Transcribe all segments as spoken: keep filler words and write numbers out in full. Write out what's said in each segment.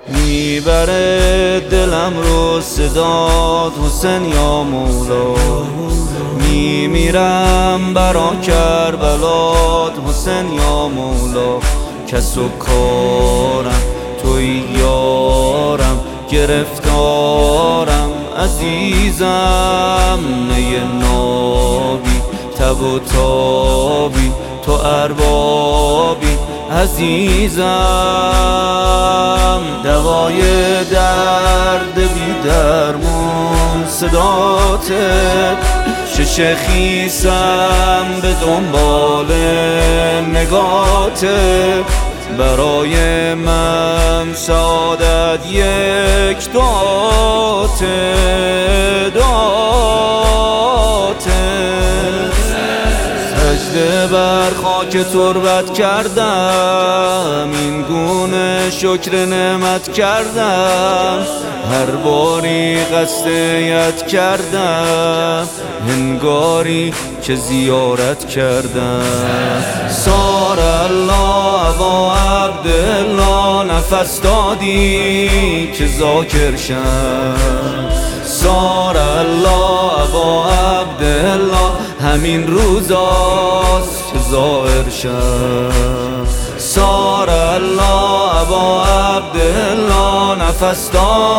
میبره دلم رو صدات حسین یا مولا، میمیرم برا کربلات حسین یا مولا. کس و کارم توی یارم، گرفتارم عزیزم. نی نابی تب و تابی تو اربابی عزیزم. دوای درد بی درمون صداته، شش خیسم به دنبال نگاته. برای من سعادت یک داته داته. سجده بر خاک تربت کردم، این گونه شکر نعمت کردم. هر باری قصد یت کردم، هنگاری که زیارت کردم. سار الله با عبدالله، نفس دادی که ذاکر شم. سار الله با عبدالله، همین روزاست که ظاهر شم. سار الله با عبدالله، نفس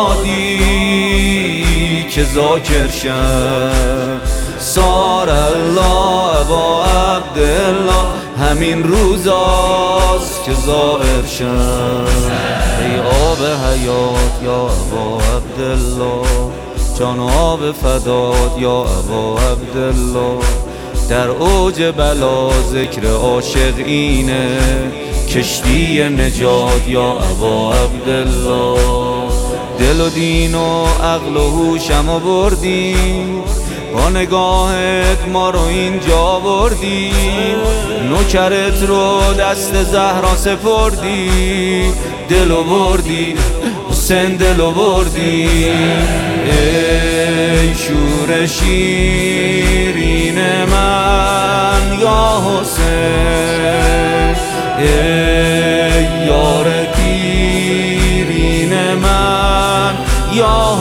دادی که ذاکر شم. سار الله با عبدالله، همین روزاست که ظاهر شم. ای آب حیات یا ابا عبدالله، جان آب فدات یا ابا عبدالله. در اوج بلا ذکر عاشق اینه، کشتی نجات یا ابا عبدالله. دل و دین و عقل و هوشم بردی، با نگاهت ما رو اینجا بردی. نوکرت رو دست زهرا سپردی، دلو بردی حسین دلو بردی. ای شور شیرین من یا حسین، ای یار دیرین من یا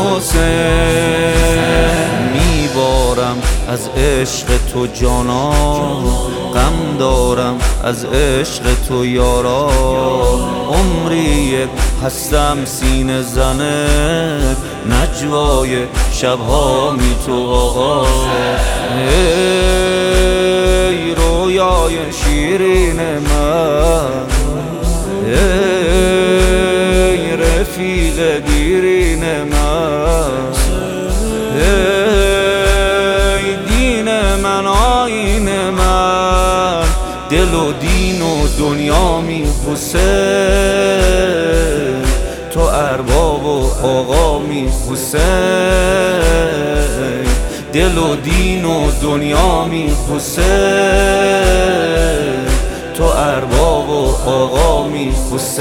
حسین. میبارم از عشق تو جانا، غم دارم از عشق تو یارا. عمری هستم سینه زنه، نجوای شبها می تو آقا. ای رویای شیرین من، ای رفیق دیرین من. ای دین من آیین من، دل و دین و دنیا می حسین. تو ارباب و آقا می حسین، دل و دین و دنیا می حسین. تو ارباب و آقا می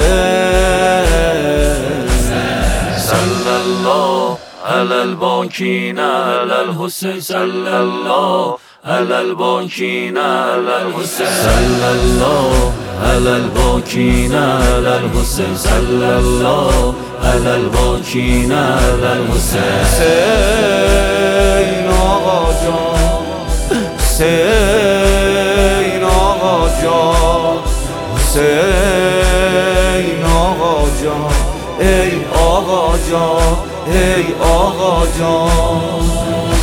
حسین. صلی الله علی الباکین علی الحسین، صلی الله علی الباکین علی الحسین، صلی الله علی الباکین علی الحسین، صلی الله علی الباکین علی الحسین. حسین آقا جان، حسین آقا جان، حسین آقا جان. ای آقا جان، ای آقا جان.